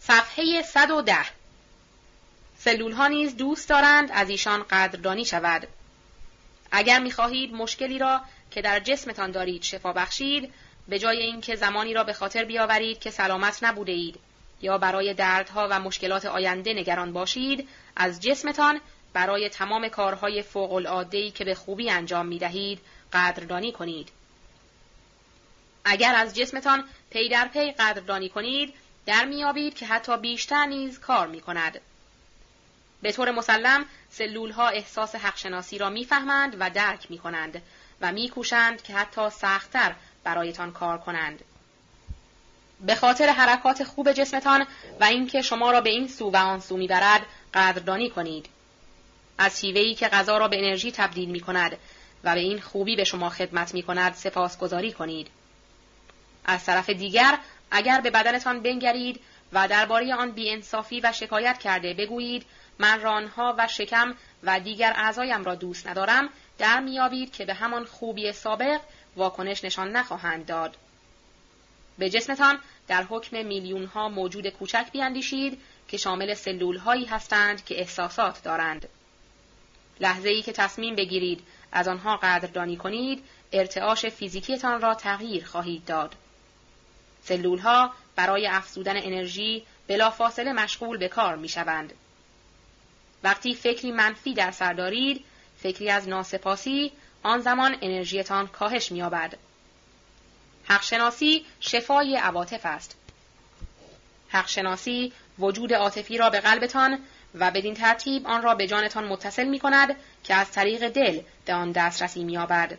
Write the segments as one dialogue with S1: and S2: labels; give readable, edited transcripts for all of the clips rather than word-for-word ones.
S1: صفحه 110. سلول‌ها نیز دوست دارند از ایشان قدردانی شود. اگر می‌خواهید مشکلی را که در جسمتان دارید شفا بخشید، به جای اینکه زمانی را به خاطر بیاورید که سلامت نبوده اید یا برای دردها و مشکلات آینده نگران باشید، از جسمتان برای تمام کارهای فوق‌العاده‌ای که به خوبی انجام می‌دهید قدردانی کنید. اگر از جسمتان پی در پی قدردانی کنید، در میابید که حتی بیشتر نیز کار می‌کند. به طور مسلم سلول‌ها احساس حق‌شناسی را می‌فهمند و درک می‌کنند و می‌کوشند که حتی سخت‌تر برایتان کار کنند. به خاطر حرکات خوب جسمتان و اینکه شما را به این سو و آن سو می‌برد قدردانی کنید. از شیوه‌ای که غذا را به انرژی تبدیل می‌کند و به این خوبی به شما خدمت می‌کند سپاسگزاری کنید. از طرف دیگر اگر به بدنتان بنگرید و درباره آن بی‌انصافی و شکایت کرده بگویید من رانها و شکم و دیگر اعضایم را دوست ندارم، در میابید که به همان خوبی سابق واکنش نشان نخواهند داد. به جسمتان در حکم میلیون‌ها موجود کوچک بیاندیشید که شامل سلول‌هایی هستند که احساسات دارند. لحظه‌ای که تصمیم بگیرید از آنها قدردانی کنید، ارتعاش فیزیکیتان را تغییر خواهید داد. سلول‌ها برای افزودن انرژی بلافاصله مشغول به کار می‌شوند. وقتی فکری منفی در سر دارید، فکری از ناسپاسی، آن زمان انرژیتان کاهش می‌یابد. حق‌شناسی شفای عواطف است. حق‌شناسی وجود عاطفی را به قلبتان و بدین ترتیب آن را به جانتان متصل می‌کند که از طریق دل به آن دسترسی می‌یابد.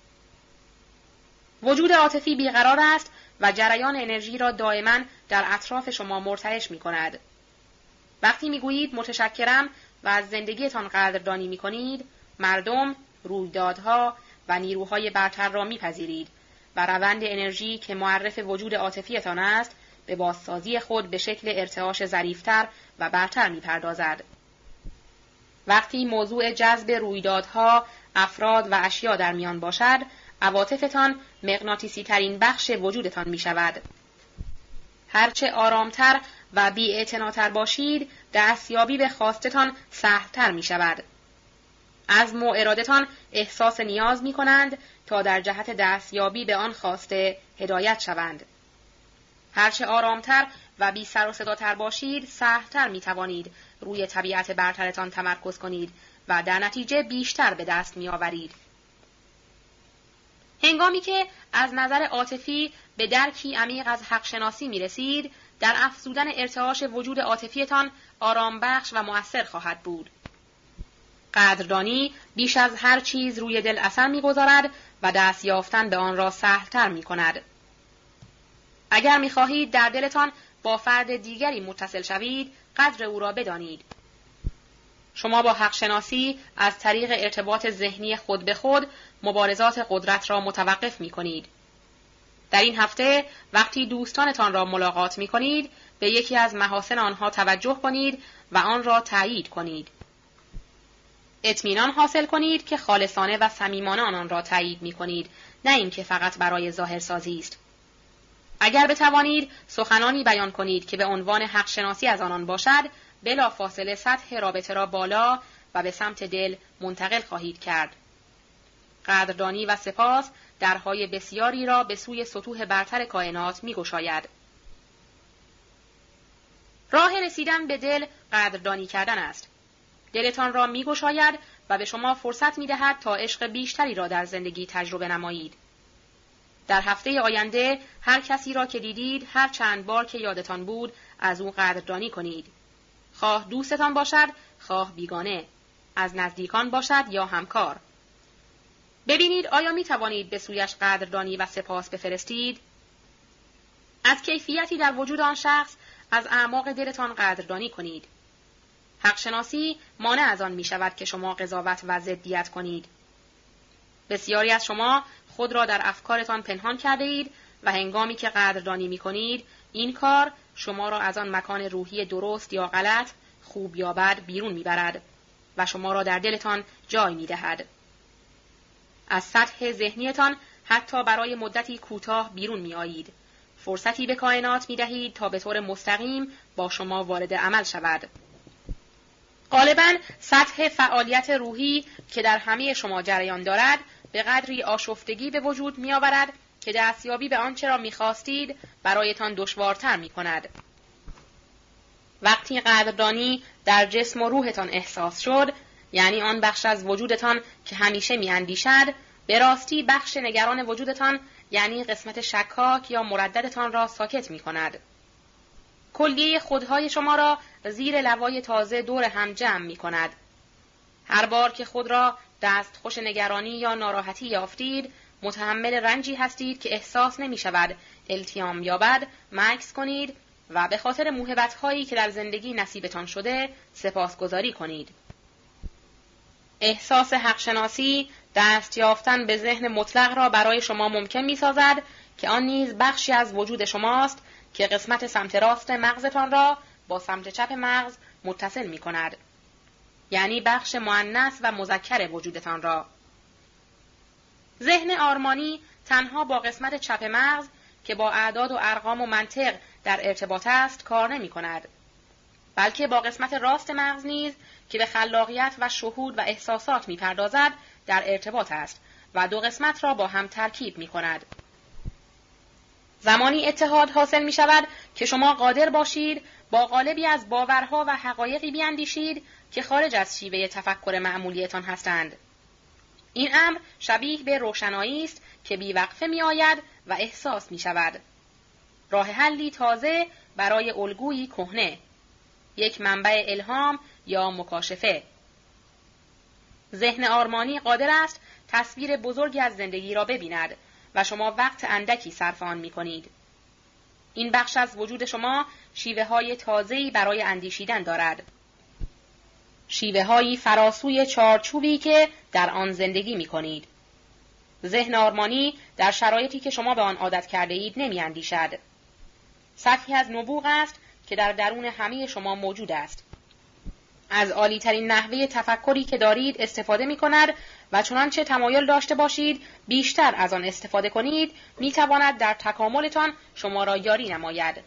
S1: وجود عاطفی بیقرار است و جریان انرژی را دائما در اطراف شما مرتعش می‌کند. وقتی می‌گویید متشکرم و از زندگیتان قدردانی می‌کنید، مردم، رویدادها و نیروهای برتر را می‌پذیرید و روند انرژی که معرف وجود عاطفیتان است، به بازسازی خود به شکل ارتعاش ظریف‌تر و برتر می‌پردازد. وقتی موضوع جذب رویدادها، افراد و اشیا در میان باشد، عواطفتان مغناطیسی ترین بخش وجودتان می شود. هرچه آرامتر و بی‌اعتناتر باشید، دستیابی به خواستتان سهل‌تر می شود. عزم و ارادتان احساس نیاز می کنند تا در جهت دستیابی به آن خواسته هدایت شوند. هرچه آرامتر و بی سر و صداتر باشید، سهل‌تر می توانید روی طبیعت برترتان تمرکز کنید و در نتیجه بیشتر به دست می آورید. هنگامی که از نظر عاطفی به درکی عمیق از حق شناسی می رسید، در افزودن ارتعاش وجود عاطفیتان آرام بخش و مؤثر خواهد بود. قدردانی بیش از هر چیز روی دل اثر می گذارد و دست یافتن به آن را سهل‌تر می کند. اگر می خواهید در دلتان با فرد دیگری متصل شوید، قدر او را بدانید. شما با حق شناسی از طریق ارتباط ذهنی خود به خود مبارزات قدرت را متوقف می کنید. در این هفته وقتی دوستانتان را ملاقات می کنید، به یکی از محاسن آنها توجه کنید و آن را تأیید کنید. اطمینان حاصل کنید که خالصانه و صمیمانه آنان را تأیید می کنید، نه اینکه فقط برای ظاهرسازی است. اگر بتوانید سخنانی بیان کنید که به عنوان حق شناسی از آنان باشد، بلافاصله سطح رابطه را بالا و به سمت دل منتقل خواهید کرد. قدردانی و سپاس درهای بسیاری را به سوی سطوح برتر کائنات می‌گشاید. راه رسیدن به دل قدردانی کردن است. دلتان را می‌گشاید و به شما فرصت می‌دهد تا عشق بیشتری را در زندگی تجربه نمایید. در هفته آینده هر کسی را که دیدید، هر چند بار که یادتان بود، از او قدردانی کنید. خواه دوستتان باشد، خواه بیگانه، از نزدیکان باشد یا همکار. ببینید آیا می توانید به سویش قدردانی و سپاس بفرستید؟ از کیفیتی در وجود آن شخص از اعماق دلتان قدردانی کنید. حق شناسی مانع از آن می شود که شما قضاوت و ضدیت کنید. بسیاری از شما خود را در افکارتان پنهان کرده اید و هنگامی که قدردانی می کنید، این کار شما را از آن مکان روحی درست یا غلط، خوب یا بد بیرون می برد و شما را در دلتان جای می دهد. از سطح ذهنیتان حتی برای مدتی کوتاه بیرون می آیید. فرصتی به کائنات می دهید تا به طور مستقیم با شما وارد عمل شود. غالباً سطح فعالیت روحی که در همه شما جریان دارد به قدری آشفتگی به وجود می آورد که دستیابی به آنچه را می خواستید برایتان دشوارتر می کند. وقتی قدردانی در جسم و روحتان احساس شد، یعنی آن بخش از وجودتان که همیشه می اندیشد، به راستی بخش نگران وجودتان یعنی قسمت شکاک یا مرددتان را ساکت می کند. کلیه خودهای شما را زیر لوای تازه دور هم جمع می کند. هر بار که خود را دستخوش نگرانی یا ناراحتی یافتید، متحمل رنجی هستید که احساس نمی شود التیام یابد، مکث کنید و به خاطر موهبت‌هایی که در زندگی نصیبتان شده سپاسگزاری کنید. احساس حق‌شناسی دست یافتن به ذهن مطلق را برای شما ممکن می‌سازد که آن نیز بخشی از وجود شماست که قسمت سمت راست مغزتان را با سمت چپ مغز متصل می‌کند، یعنی بخش مؤنث و مذکر وجودتان را. ذهن آرمانی تنها با قسمت چپ مغز که با اعداد و ارقام و منطق در ارتباط است کار نمی‌کند، بلکه با قسمت راست مغز نیز که به خلاقیت و شهود و احساسات می‌پردازد در ارتباط است و دو قسمت را با هم ترکیب می‌کند. زمانی اتحاد حاصل می‌شود که شما قادر باشید با قالبی از باورها و حقایقی بیاندیشید که خارج از شیوه تفکر معمولیتان هستند. این امر شبیه به روشنایی است که بیوقفه می‌آید و احساس می‌شود. راه حلی تازه برای الگویی کهنه، یک منبع الهام یا مکاشفه. ذهن آرمانی قادر است تصویر بزرگی از زندگی را ببیند و شما وقت اندکی صرف آن می‌کنید. این بخش از وجود شما شیوه‌های تازه‌ای برای اندیشیدن دارد. شیوه‌هایی فراسوی چارچوبی که در آن زندگی می‌کنید. ذهن آرمانی در شرایطی که شما به آن عادت کرده اید نمی‌اندیشد. سطحی از نبوغ است که در درون همه شما موجود است. از عالی‌ترین نحوه تفکری که دارید استفاده می‌کند و چنانچه تمایل داشته باشید بیشتر از آن استفاده کنید، می‌تواند در تکاملتان شما را یاری نماید.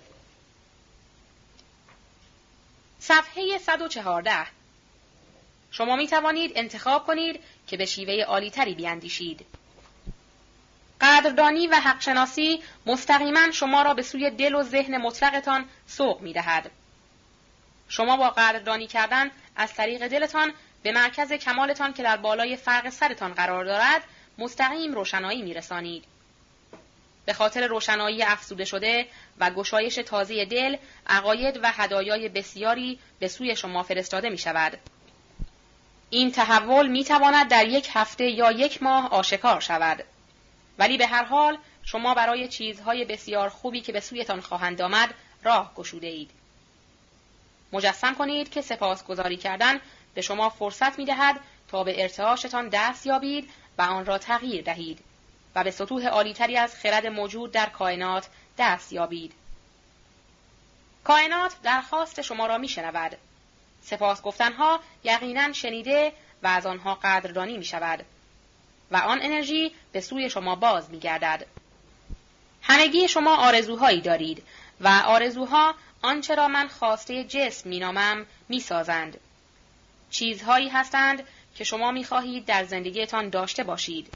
S1: صفحه 114. شما می‌توانید انتخاب کنید که به شیوه عالی‌تری بیاندیشید. قدردانی و حق‌شناسی مستقیما شما را به سوی دل و ذهن مطلقتان سوق می‌دهد. شما با قدردانی کردن از طریق دلتان به مرکز کمالتان که در بالای فرق سرتان قرار دارد مستقیم روشنایی می‌رسانید. به خاطر روشنایی افزوده شده و گشایش تازه دل، عقاید و هدایای بسیاری به سوی شما فرستاده می‌شود. این تحول می‌تواند در یک هفته یا یک ماه آشکار شود، ولی به هر حال شما برای چیزهای بسیار خوبی که به سویتان خواهند آمد راه گشوده اید. مجسم کنید که سپاسگزاری کردن به شما فرصت می‌دهد تا به ارتعاشتان دست یابید و آن را تغییر دهید و به سطوح عالی‌تری از خرد موجود در کائنات دست یابید. کائنات درخواست شما را می‌شنود. سپاس گفتنها یقیناً شنیده و از آنها قدردانی می‌شود و آن انرژی به سوی شما باز می‌گردد. همگی شما آرزوهایی دارید و آرزوها آنچه را من خواسته جسم می‌نامم می‌سازند. چیزهایی هستند که شما می‌خواهید در زندگیتان داشته باشید.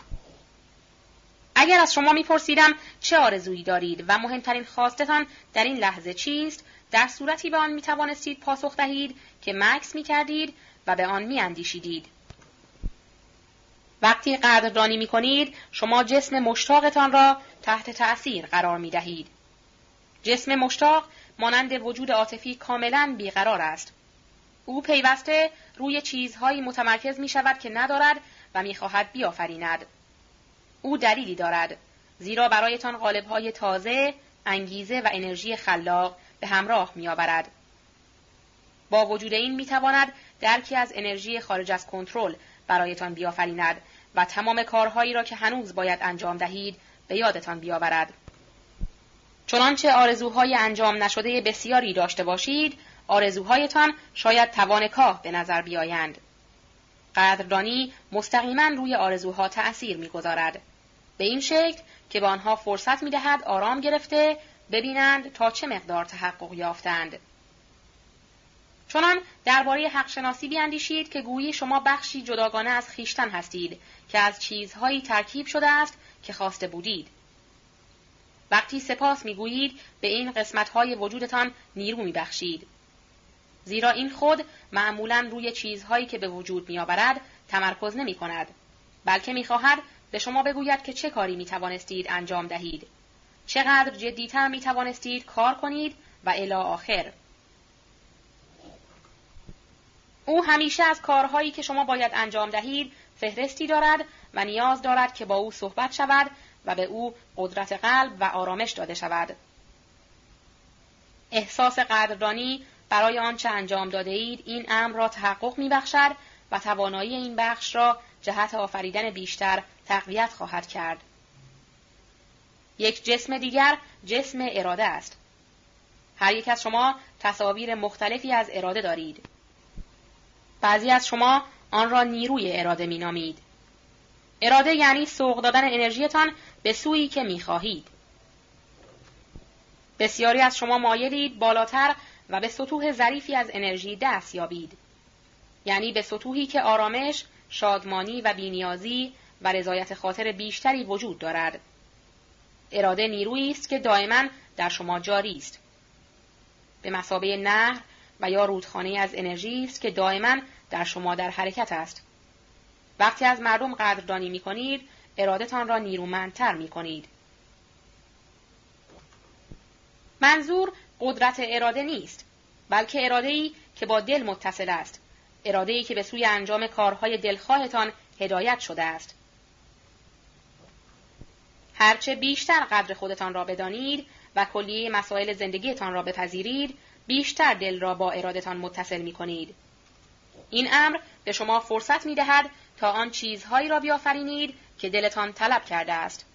S1: اگر از شما می‌پرسیدم چه آرزویی دارید و مهمترین خواستتان در این لحظه چیست، در صورتی به آن می‌توانستید پاسخ دهید که مکث می‌کردید و به آن می‌اندیشیدید. وقتی قدردانی می‌کنید، شما جسم مشتاقتان را تحت تأثیر قرار می‌دهید. جسم مشتاق مانند وجود عاطفی کاملاً بیقرار است. او پیوسته روی چیزهایی متمرکز می‌شود که ندارد و می‌خواهد بیافریند. او دلیلی دارد، زیرا برایتان قالب‌های تازه، انگیزه و انرژی خلاق به همراه می‌آورد. با وجود این می‌تواند درکی از انرژی خارج از کنترل برایتان بیافریند و تمام کارهایی را که هنوز باید انجام دهید به یادتان بیاورد. چنانچه آرزوهای انجام نشده بسیاری داشته باشید، آرزوهایتان شاید توانکاه به نظر بیایند. قدردانی مستقیما روی آرزوها تأثیر می‌گذارد. به این شکل که به آنها فرصت می‌دهد آرام گرفته ببینند تا چه مقدار تحقق یافتند. چنان درباره حق شناسی بیاندیشید که گویی شما بخشی جداگانه از خویشتن هستید که از چیزهایی ترکیب شده است که خواسته بودید. وقتی سپاس میگویید به این قسمت‌های وجودتان نیرو میبخشید. زیرا این خود معمولاً روی چیزهایی که به وجود میآورد تمرکز نمی‌کند، بلکه می‌خواهد به شما بگوید که چه کاری می‌توانستید انجام دهید، چقدر جدی‌تر می‌توانستید کار کنید و الی آخر. او همیشه از کارهایی که شما باید انجام دهید فهرستی دارد و نیاز دارد که با او صحبت شود و به او قدرت قلب و آرامش داده شود. احساس قدردانی برای آنچه انجام داده اید این امر را تحقق می‌بخشد و توانایی این بخش را جهت آفریدن بیشتر تقویت خواهد کرد. یک جسم دیگر جسم اراده است. هر یک از شما تصاویر مختلفی از اراده دارید. بعضی از شما آن را نیروی اراده می‌نامید. اراده یعنی سوق دادن انرژیتان به سویی که می‌خواهید. بسیاری از شما مایلید بالاتر و به سطوح ظریفی از انرژی دست یابید. یعنی به سطوحی که آرامش، شادمانی و بی‌نیازی و رضایت خاطر بیشتری وجود دارد. اراده نیرویی است که دائما در شما جاری است. به مثابه نهر و یا رودخانه از انرژی است که دائما در شما در حرکت است. وقتی از مردم قدردانی می‌کنید، ارادتان را نیرومندتر می‌کنید. منظور قدرت اراده نیست، بلکه اراده‌ای که با دل متصل است، اراده‌ای که به سوی انجام کارهای دلخواهتان هدایت شده است. هرچه بیشتر قدر خودتان را بدانید و کلیه مسائل زندگیتان را بپذیرید، بیشتر دل را با ارادتان متصل می‌کنید. این امر به شما فرصت می‌دهد تا آن چیزهایی را بیافرینید که دلتان طلب کرده است.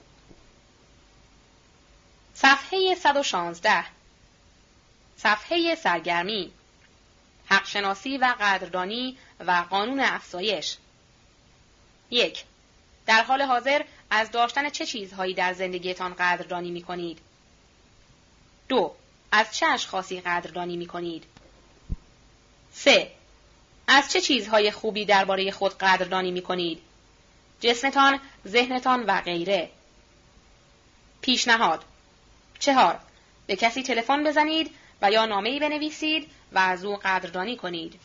S1: صفحه 116. صفحه سرگرمی، حق شناسی و قدردانی و قانون افزایش. 1. در حال حاضر از داشتن چه چیزهایی در زندگیتان قدردانی می‌کنید؟ 2. از چه اشخاصی قدردانی می‌کنید؟ 3. از چه چیزهای خوبی درباره خود قدردانی می‌کنید؟ جسمتان، ذهنتان و غیره. پیشنهاد. 4. به کسی تلفن بزنید و یا نامه‌ای بنویسید و از او قدردانی کنید.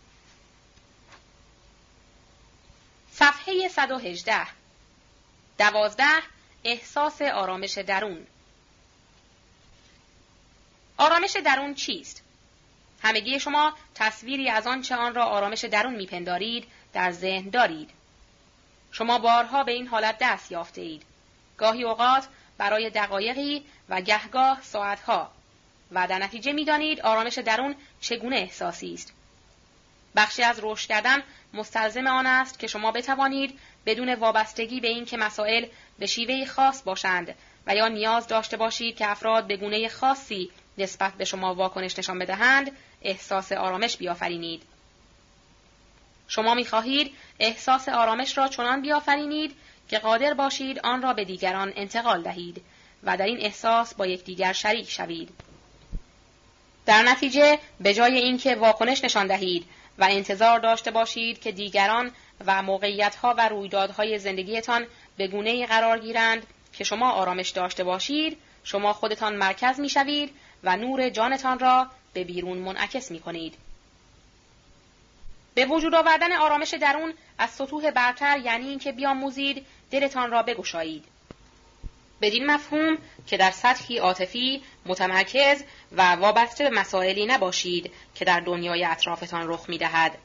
S1: صفحه 118. 12. احساس آرامش درون. آرامش درون چیست؟ همگی شما تصویری از آنچه آن را آرامش درون میپندارید در ذهن دارید. شما بارها به این حالت دست یافته اید. گاهی اوقات برای دقایقی و گهگاه ساعتها، و در نتیجه می‌دانید آرامش درون چگونه احساسی است. بخشی از رشد کردن مستلزم آن است که شما بتوانید بدون وابستگی به این که مسائل به شیوهی خاص باشند و یا نیاز داشته باشید که افراد به گونه خاصی نسبت به شما واکنش نشان بدهند، احساس آرامش بیافرینید. شما می‌خواهید احساس آرامش را چنان بیافرینید که قادر باشید آن را به دیگران انتقال دهید و در این احساس با یکدیگر شریک شوید. در نتیجه به جای اینکه واکنش نشان دهید و انتظار داشته باشید که دیگران و موقعیت‌ها و رویدادهای زندگیتان به گونه‌ای قرار گیرند که شما آرامش داشته باشید، شما خودتان مرکز می‌شوید و نور جانتان را به بیرون منعکس می‌کنید. به وجود آوردن آرامش درون از سطوح برتر یعنی اینکه بیاموزید دلتان را بگشایید. بدین مفهوم که در سطحی عاطفی متمرکز و وابسته به مسائلی نباشید که در دنیای اطرافتان رخ می‌دهد.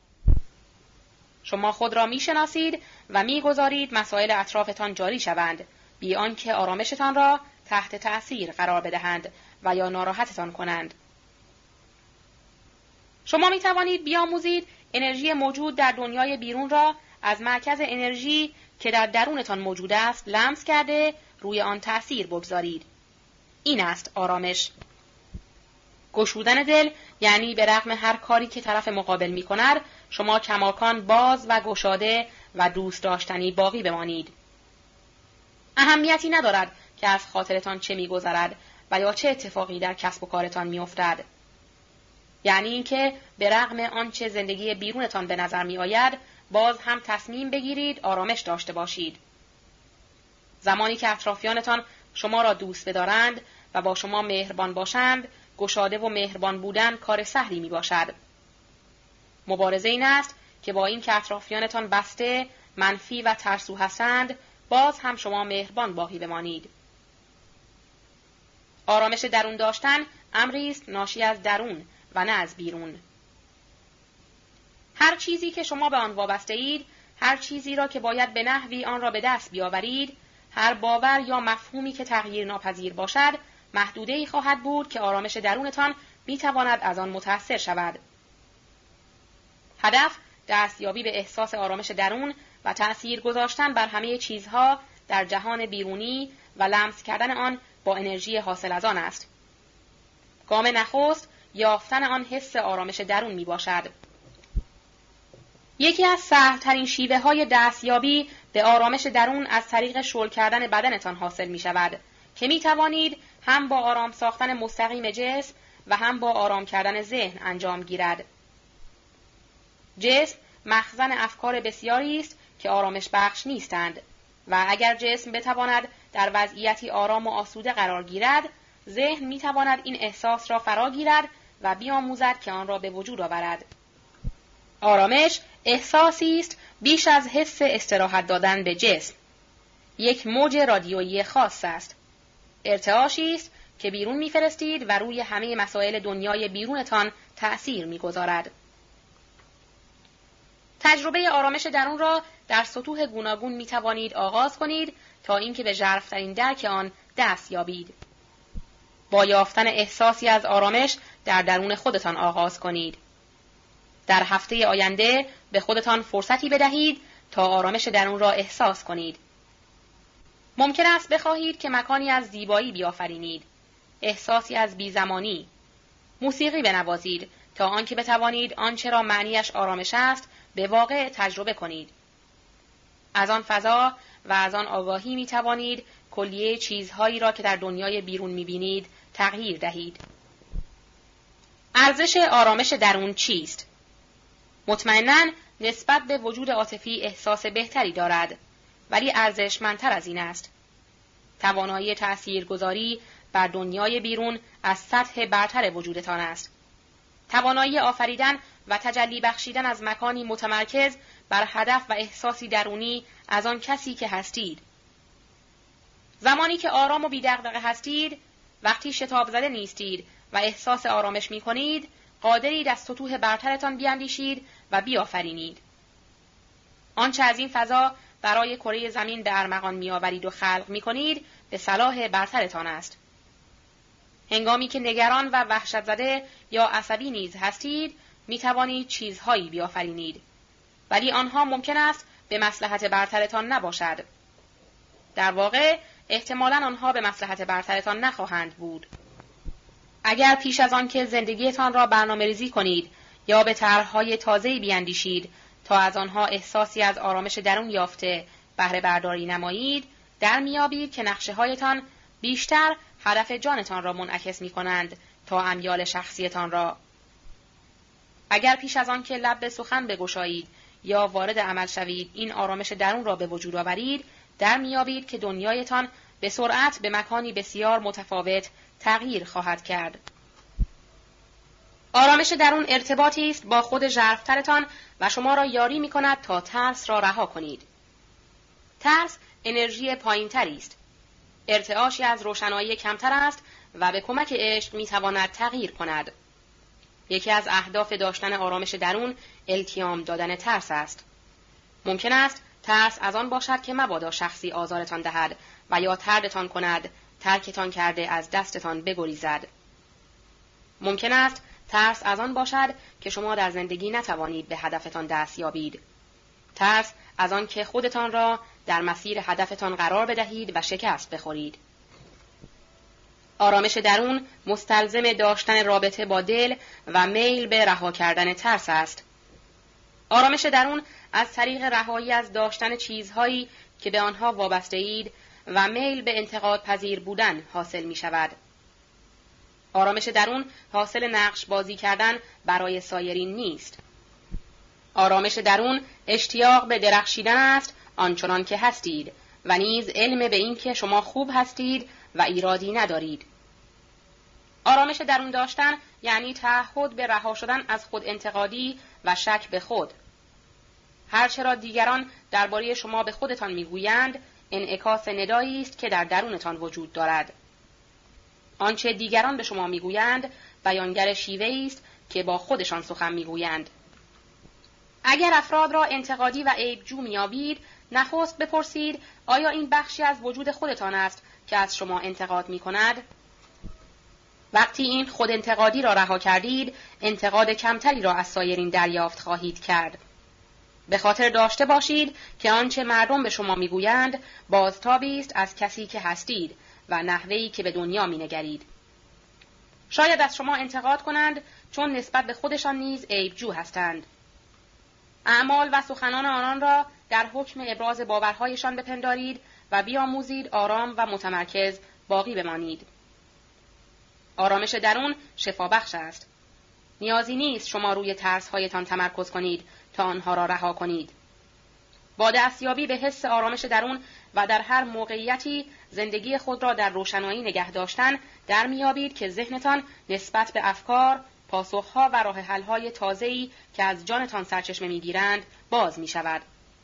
S1: شما خود را می‌شناسید و می‌گذارید مسائل اطرافتان جاری شوند، بی آنکه آرامشتان را تحت تأثیر قرار بدهند و یا ناراحتتان کنند. شما می‌توانید بیاموزید انرژی موجود در دنیای بیرون را از مرکز انرژی که در درونتان موجود است لمس کرده روی آن تأثیر بگذارید. این است آرامش. گشودن دل یعنی به رغم هر کاری که طرف مقابل می‌کند، شما کماکان باز و گشاده و دوست داشتنی باقی بمانید. اهمیتی ندارد که از خاطرتان چه می‌گذرد و یا چه اتفاقی در کسب و کارتان می‌افتد. یعنی اینکه به رغم آنچه زندگی بیرونتان به نظر می‌آید، باز هم تصمیم بگیرید آرامش داشته باشید. زمانی که اطرافیانتان شما را دوست بدارند و با شما مهربان باشند، گشاده و مهربان بودن کار سهلی می باشد. مبارزه این است که با این که اطرافیانتان بسته، منفی و ترسو هستند، باز هم شما مهربان باقی بمانید. آرامش درون داشتن امری است ناشی از درون و نه از بیرون. هر چیزی که شما به آن وابسته اید، هر چیزی را که باید به نحوی آن را به دست بیاورید، هر باور یا مفهومی که تغییر ناپذیر باشد، محدوده‌ای خواهد بود که آرامش درونتان میتواند از آن متأثر شود. هدف دستیابی به احساس آرامش درون و تأثیر گذاشتن بر همه چیزها در جهان بیرونی و لمس کردن آن با انرژی حاصل از آن است. گام نخست یافتن آن حس آرامش درون می باشد. یکی از سهل‌ترین شیوه‌های دستیابی به آرامش درون از طریق شل کردن بدنتان حاصل می شود که می توانید هم با آرام ساختن مستقیم جسم و هم با آرام کردن ذهن انجام گیرد. جسم مخزن افکار بسیاری است که آرامش بخش نیستند و اگر جسم بتواند در وضعیتی آرام و آسوده قرار گیرد، ذهن می تواند این احساس را فرا گیرد و بیاموزد که آن را به وجود آورد. آرامش احساسی است بیش از حس استراحت دادن به جسم. یک موج رادیویی خاص است. ارتعاشی است که بیرون می‌فرستید و روی همه مسائل دنیای بیرونتان تأثیر می‌گذارد. تجربه آرامش درون را در سطوح گوناگون می‌توانید آغاز کنید تا اینکه به ژرف‌ترین درک آن دست یابید. با یافتن احساسی از آرامش در درون خودتان آغاز کنید. در هفته آینده به خودتان فرصتی بدهید تا آرامش درون را احساس کنید. ممکن است بخواهید که مکانی از زیبایی بیافرینید، احساسی از بی‌زمانی، موسیقی بنوازید تا آنکه بتوانید آنچه را معنیش آرامش است به واقع تجربه کنید. از آن فضا و از آن آگاهی می توانید کلیه چیزهایی را که در دنیای بیرون می بینید تغییر دهید. ارزش آرامش درون چیست؟ مطمئناً نسبت به وجود عاطفی احساس بهتری دارد، ولی ارزشمندتر از این است. توانایی تأثیرگذاری بر دنیای بیرون از سطح برتر وجودتان است. توانایی آفریدن و تجلی بخشیدن از مکانی متمرکز بر هدف و احساسی درونی از آن کسی که هستید. زمانی که آرام و بی‌دغدغه هستید، وقتی شتاب زده نیستید و احساس آرامش می کنید، قادرید از سطوح برترتان بیاندیشید و بیافرینید. آنچه از این فضا برای کره زمین به ارمغان میآورید و خلق می‌کنید به صلاح برترتان است. هنگامی که نگران و وحشت زده یا عصبی نیز هستید، می‌توانید چیزهایی بیافرینید، ولی آنها ممکن است به مصلحت برترتان نباشد. در واقع احتمالاً آنها به مصلحت برترتان نخواهند بود. اگر پیش از آن که زندگیتان را برنامه‌ریزی کنید یا به طرح‌های تازه‌ای بیاندیشید تا از آنها احساسی از آرامش درون یافته بهره برداری نمایید، در میابید که نقشه‌هایتان بیشتر هدف جانتان را منعکس می‌کنند تا امیال شخصیتان را. اگر پیش از آن که لب به سخن بگشایید یا وارد عمل شوید این آرامش درون را به وجود آورید، در میابید که دنیایتان به سرعت به مکانی بسیار متفاوت تغییر خواهد کرد. آرامش درون ارتباطی است با خود ژرف‌ترتان و شما را یاری می‌کند تا ترس را رها کنید. ترس انرژی پایین‌تری است. ارتعاشی از روشنایی کمتر است و به کمک عشق می‌تواند تغییر کند. یکی از اهداف داشتن آرامش درون التیام دادن ترس است. ممکن است ترس از آن باشد که مبادا شخصی آزارتان دهد و یا طردتان کند، ترکتان کرده از دستتان بگریزد. ممکن است ترس از آن باشد که شما در زندگی نتوانید به هدفتان دست یابید. ترس از آن که خودتان را در مسیر هدفتان قرار بدهید و شکست بخورید. آرامش درون مستلزم داشتن رابطه با دل و میل به رها کردن ترس است. آرامش درون از طریق رهایی از داشتن چیزهایی که به آنها وابسته اید و میل به انتقاد پذیر بودن حاصل می شود. آرامش درون حاصل نقش بازی کردن برای سایرین نیست. آرامش درون اشتیاق به درخشیدن است آنچنان که هستید و نیز علم به این که شما خوب هستید و ایرادی ندارید. آرامش درون داشتن یعنی تعهد به رها شدن از خود انتقادی و شک به خود. هر چه را دیگران درباره شما به خودتان میگویند انعکاس ندایی است که در درونتان وجود دارد. آنچه دیگران به شما میگویند بیانگر شیوه‌ای است که با خودشان سخن میگویند. اگر افراد را انتقادی و عیبجو میابید، نخست بپرسید آیا این بخشی از وجود خودتان است که از شما انتقاد میکند؟ وقتی این خود انتقادی را رها کردید، انتقاد کمتری را از سایرین دریافت خواهید کرد. به خاطر داشته باشید که آنچه مردم به شما میگویند بازتابی است از کسی که هستید و نحوهی که به دنیا مینگرید. شاید از شما انتقاد کنند چون نسبت به خودشان نیز عیبجو هستند. اعمال و سخنان آنان را در حکم ابراز باورهایشان بپندارید و بیاموزید آرام و متمرکز باقی بمانید. آرامش درون شفابخش است. نیازی نیست شما روی ترس‌هایتان تمرکز کنید تا آنها را رها کنید. با دستیابی به حس آرامش درون و در هر موقعیتی زندگی خود را در روشنایی نگه داشتن در میابید که ذهنتان نسبت به افکار، پاسخها و راه حل‌های تازه‌ای که از جانتان سرچشمه می‌گیرند باز می‌شود.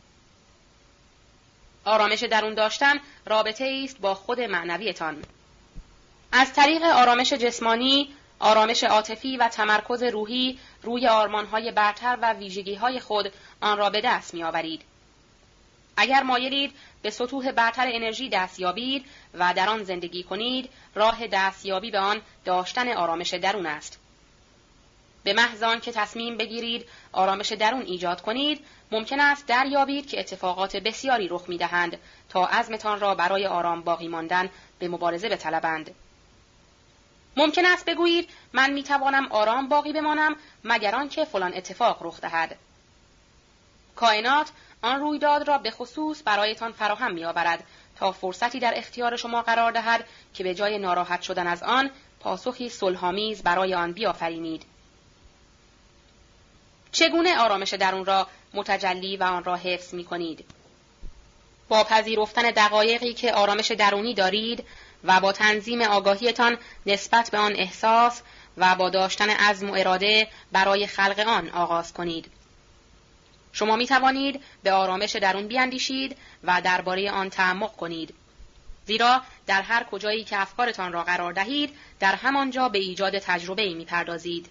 S1: آرامش درون داشتن رابطه است با خود معنویتان. از طریق آرامش جسمانی، آرامش عاطفی و تمرکز روحی روی آرمان‌های برتر و ویژگی‌های خود آن را به دست می‌آورید. اگر مایلید به سطوح برتر انرژی دست یابید و در آن زندگی کنید، راه دستیابی به آن داشتن آرامش درون است. به محض آن که تصمیم بگیرید آرامش درون ایجاد کنید، ممکن است دریابید که اتفاقات بسیاری رخ می‌دهند تا عزمتان را برای آرام باقی ماندن به مبارزه بطلبند. ممکن است بگویید من می‌توانم آرام باقی بمانم مگر آنکه فلان اتفاق رخ دهد. کائنات آن رویداد را به خصوص برایتان فراهم می‌آورد تا فرصتی در اختیار شما قرار دهد که به جای ناراحت شدن از آن، پاسخی صلح‌آمیز برای آن بیافرینید. چگونه آرامش درون را متجلی و آن را حفظ می‌کنید؟ با پذیرفتن دقایقی که آرامش درونی دارید و با تنظیم آگاهیتان نسبت به آن احساس و با داشتن عزم و اراده برای خلق آن آغاز کنید. شما می توانید به آرامش درون بیاندیشید و درباره آن تعمق کنید. زیرا در هر کجایی که افکارتان را قرار دهید، در همانجا به ایجاد تجربه‌ای می‌پردازید.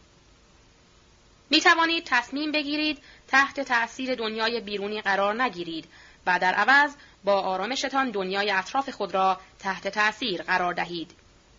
S1: می توانید تصمیم بگیرید تحت تأثیر دنیای بیرونی قرار نگیرید و در عوض با آرامشتان دنیای اطراف خود را تحت تأثیر قرار دهید.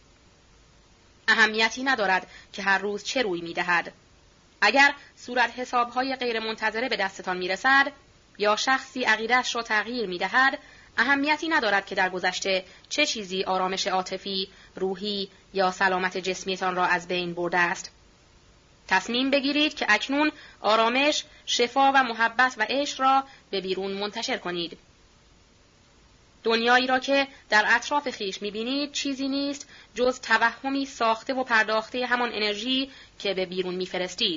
S1: اهمیتی ندارد که هر روز چه روی می‌دهد. اگر صورت حساب‌های غیرمنتظره به دستتان می‌رسد یا شخصی عقیده‌اش را تغییر می‌دهد، اهمیتی ندارد که در گذشته چه چیزی آرامش عاطفی، روحی یا سلامت جسمیتان را از بین برده است. تصمیم بگیرید که اکنون آرامش، شفا و محبت و عشق را به بیرون منتشر کنید. دنیایی را که در اطراف خویش می‌بینید چیزی نیست جز توهمی ساخته و پرداخته همان انرژی که به بیرون می‌فرستید.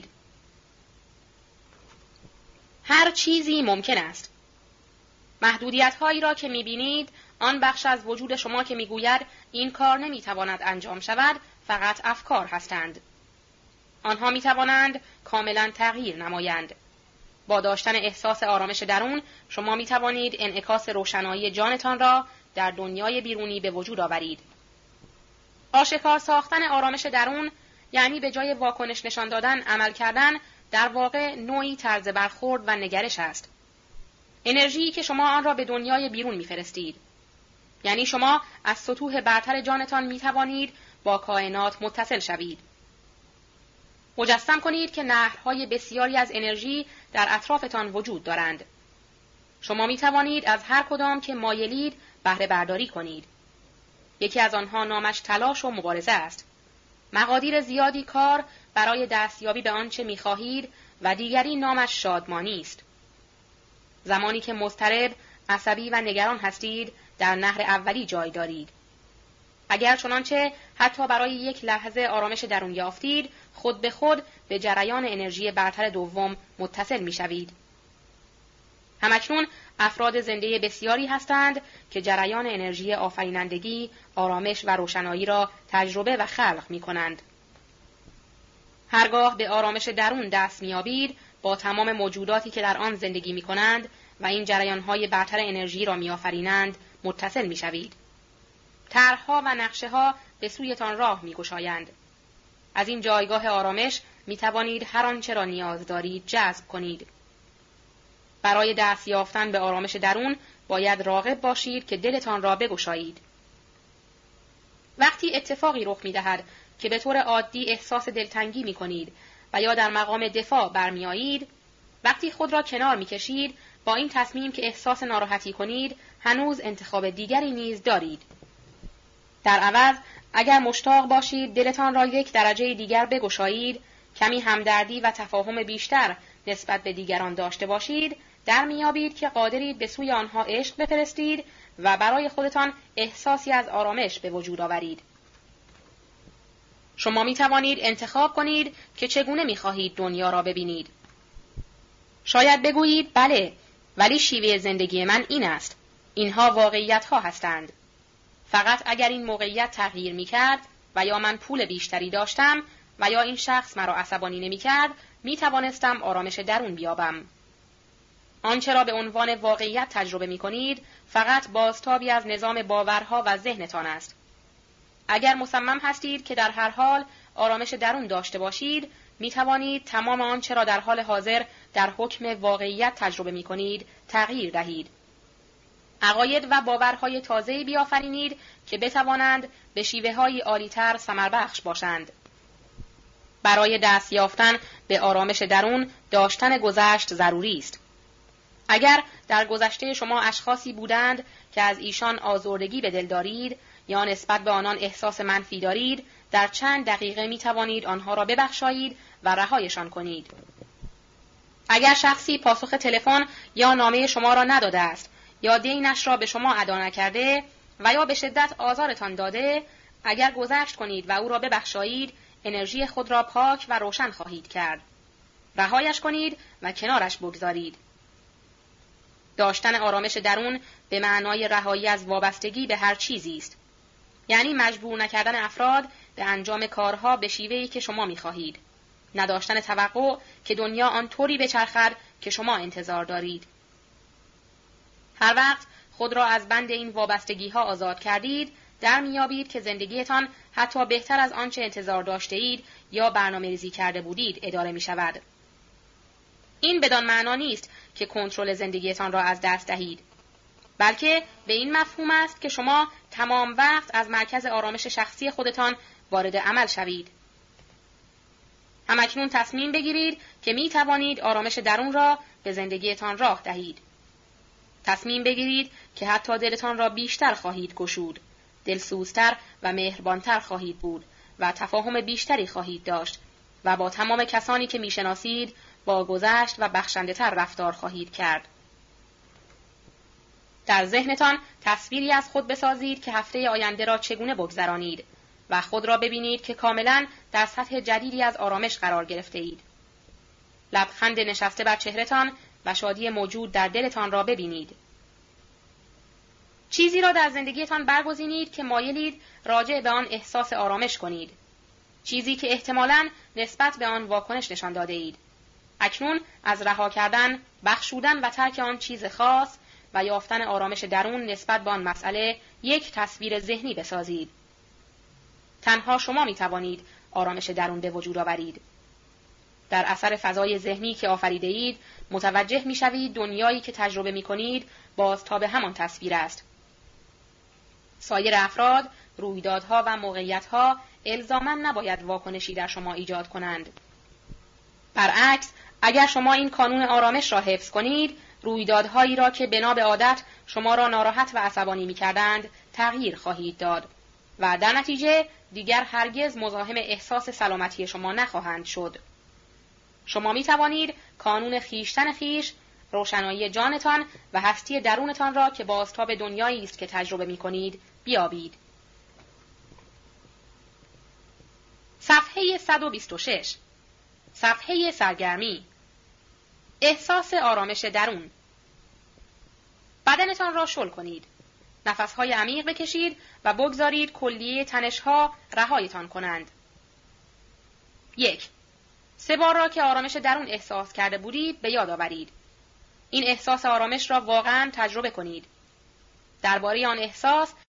S1: هر چیزی ممکن است. محدودیت‌هایی را که می‌بینید، آن بخش از وجود شما که می‌گوید این کار نمی‌تواند انجام شود، فقط افکار هستند. آنها می‌توانند کاملاً تغییر نمایند. با داشتن احساس آرامش درون، شما می‌توانید انعکاس روشنایی جانتان را در دنیای بیرونی به وجود آورید. آشکار ساختن آرامش درون یعنی به جای واکنش نشان دادن عمل کردن، در واقع نوعی طرز برخورد و نگرش است. انرژی که شما آن را به دنیای بیرون می‌فرستید. یعنی شما از سطوح برتر جانتان می‌توانید با کائنات متصل شوید. مجسم کنید که نهرهای بسیاری از انرژی در اطرافتان وجود دارند. شما می توانید از هر کدام که مایلید بهره برداری کنید. یکی از آنها نامش تلاش و مبارزه است. مقادیر زیادی کار برای دستیابی به آنچه می خواهید و دیگری نامش شادمانی است. زمانی که مضطرب، عصبی و نگران هستید، در نهر اولی جای دارید. اگر چنانچه حتی برای یک لحظه آرامش درون یافتید، خود به خود به جریان انرژی برتر دوم متصل می‌شوید. همکنون افراد زنده بسیاری هستند که جریان انرژی آفرینندگی، آرامش و روشنایی را تجربه و خلق می‌کنند. هرگاه به آرامش درون دست می‌یابید، با تمام موجوداتی که در آن زندگی می‌کنند و این جریان‌های برتر انرژی را می‌آفرینند متصل می‌شوید. طرح‌ها و نقشه‌ها به سویتان راه می‌گشایند. از این جایگاه آرامش می‌توانید هر آنچه را نیاز دارید جذب کنید. برای دست یافتن به آرامش درون باید راغب باشید که دلتان را بگشایید. وقتی اتفاقی رخ می‌دهد که به طور عادی احساس دلتنگی می‌کنید و یا در مقام دفاع برمی‌آیید، وقتی خود را کنار می‌کشید با این تصمیم که احساس ناراحتی کنید، هنوز انتخاب دیگری نیز دارید. در عوض اگر مشتاق باشید دلتان را یک درجه دیگر بگشایید، کمی همدردی و تفاهم بیشتر نسبت به دیگران داشته باشید، در میابید که قادرید به سوی آنها عشق بفرستید و برای خودتان احساسی از آرامش به وجود آورید. شما می توانید انتخاب کنید که چگونه می خواهید دنیا را ببینید. شاید بگویید بله، ولی شیوه زندگی من این است. اینها واقعیت ها هستند. فقط اگر این موقعیت تغییر می کرد و یا من پول بیشتری داشتم و یا این شخص مرا عصبانی نمی کرد، می توانستم آرامش درون بیابم. آنچه را به عنوان واقعیت تجربه می کنید فقط بازتابی از نظام باورها و ذهنتان است. اگر مصمم هستید که در هر حال آرامش درون داشته باشید، می توانید تمام آنچه را در حال حاضر در حکم واقعیت تجربه می کنید تغییر دهید. عقاید و باورهای تازه‌ای بیافرینید که بتوانند به شیوه‌های عالی‌تر ثمربخش باشند. برای دست یافتن به آرامش درون داشتن گذشت ضروری است. اگر در گذشته شما اشخاصی بودند که از ایشان آزردگی به دل دارید یا نسبت به آنان احساس منفی دارید، در چند دقیقه می توانید آنها را ببخشایید و رهایشان کنید. اگر شخصی پاسخ تلفن یا نامه شما را نداده است یا دینش را به شما ادا نکرده و یا به شدت آزارتان داده، اگر گذشت کنید و او را ببخشایید، انرژی خود را پاک و روشن خواهید کرد. رهایش کنید و کنارش بگذارید. داشتن آرامش درون به معنای رهایی از وابستگی به هر چیزی است. یعنی مجبور نکردن افراد به انجام کارها به شیوهی که شما می‌خواهید. نداشتن توقع که دنیا آنطوری بچرخد که شما انتظار دارید. هر وقت خود را از بند این وابستگی‌ها آزاد کردید، در میابید که زندگیتان حتی بهتر از آنچه انتظار داشته اید یا برنامه‌ریزی کرده بودید اداره می شود. این بدان معنا نیست که کنترل زندگیتان را از دست دهید، بلکه به این مفهوم است که شما تمام وقت از مرکز آرامش شخصی خودتان وارد عمل شوید. همکنون تصمیم بگیرید که می توانید آرامش درون را به زندگیتان راه دهید. تصمیم بگیرید که حتی دلتان را بیشتر خواهید گشود، دلسوزتر و مهربانتر خواهید بود و تفاهم بیشتری خواهید داشت و با تمام کسانی که میشناسید با گذشت و بخشنده‌تر رفتار خواهید کرد. در ذهنتان تصویری از خود بسازید که هفته آینده را چگونه بگذرانید و خود را ببینید که کاملاً در سطح جدیدی از آرامش قرار گرفته اید. لبخند نشسته بر چهره‌تان و شادی موجود در دلتان را ببینید. چیزی را در زندگیتان برگزینید که مایلید راجع به آن احساس آرامش کنید. چیزی که احتمالاً نسبت به آن واکنش نشان داده اید. اکنون از رها کردن، بخشودن و ترک آن چیز خاص و یافتن آرامش درون نسبت به آن مسئله یک تصویر ذهنی بسازید. تنها شما می توانید آرامش درون به وجود آورید. در اثر فضای ذهنی که آفریده اید، متوجه می شوید دنیایی که تجربه می کنید بازتاب همان تصویر است. سایر افراد، رویدادها و موقعیتها الزاماً نباید واکنشی در شما ایجاد کنند. برعکس، اگر شما این کانون آرامش را حفظ کنید، رویدادهایی را که بنا به عادت شما را ناراحت و عصبانی می‌کردند، تغییر خواهید داد و در نتیجه دیگر هرگز مزاحم احساس سلامتی شما نخواهند شد. شما می توانید کانون خویشتن خویش روشنایی جانتان و هستی درونتان را که بازتاب دنیایی است که تجربه می‌کنید بیابید. صفحه 126. صفحه سرگرمی. احساس آرامش درون. بدنتان را شل کنید. نفس‌های عمیق بکشید و بگذارید کلیه تنش‌ها رهایتان کنند. 1. 3 بار را که آرامش درون احساس کرده بودید به یاد آورید. این احساس آرامش را واقعاً تجربه کنید. درباره آن احساس